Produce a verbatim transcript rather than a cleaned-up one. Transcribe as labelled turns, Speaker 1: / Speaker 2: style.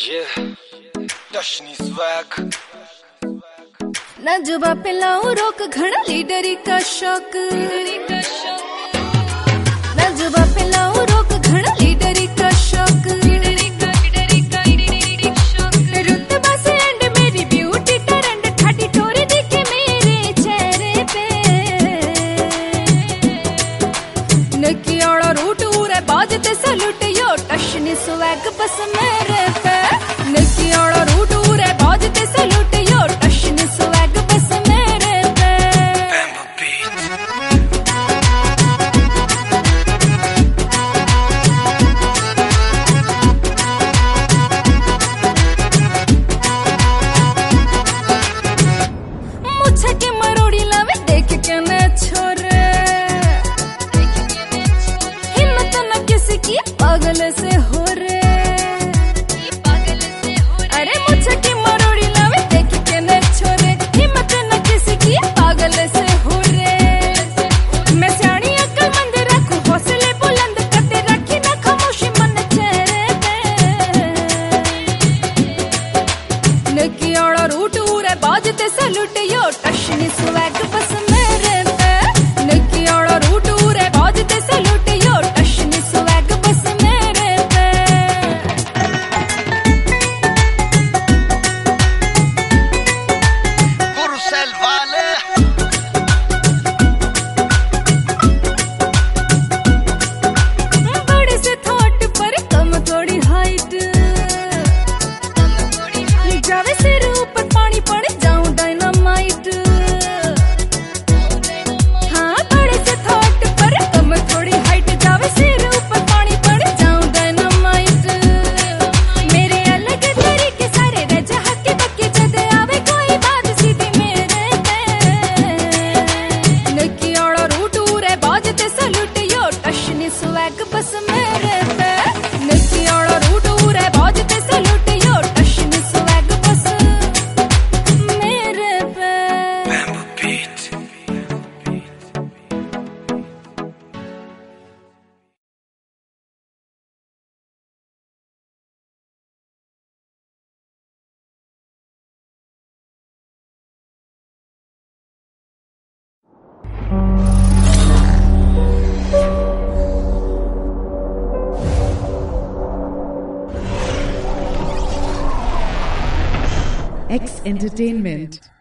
Speaker 1: नजबा पे लाऊं रोक घड़ा लीडरी का शौक, नजबा पे लाऊं रोक घड़ा लीडरी का शौक, रुतबा से एंड मेरी ब्यूटी टरेंड ठाटी टोरी दिखे मेरे चेहरे पे, नकी औड़ा रूट उरे बाजते सलूट यो टशनी स्वैग बस मेरे पे, नकी औड़ा रूट उरे बाजते सलूट यो टशनी स्वैग बस मेरे पे। मुझे के मरोड़ी लावे देख के न छोरे, हिम्मत न किसी की पागल से हो रे, अरे मुझे की मरोड़ी लावे देख के न छोरे, हिम्मत न किसी की पागल से हो रे, मैं सियाणी अक्लमंद रखूं हौसले बुलंद करते रखी न खामोशी मन चेहरे पे, नकी औड़ा रूट उरे बाजते सलूट यो टशनी स्वैग बस मेरे पे, नकी औड़ा रूट उरे बाजते सलूट यो टशनी स्वैग बस मेरे पे।
Speaker 2: Porcel Vale
Speaker 1: बड़े से थॉट पर कम थोड़ी हाइट, जावे सिर ऊपर पानी पड़े जाऊं डायनामाइट, हाँ बड़े से थॉट पर कम थोड़ी हाइट, जावे सिर ऊपर पानी पड़े जाऊं डायनामाइट, मेरे अलग तरीके सारे रजा हक्के बक्के जदे आवे कोई बात सीधी मेरे पे, नकी औड़ा रूट उरे बाजते सलूट यो टशनी स्वैग बस मेरे पे, नकी औड़ा रूट उरे बाजते सलूट यो टशनी स्वैग बस मेरे पे।
Speaker 2: Bamboo Beat
Speaker 3: X Entertainment.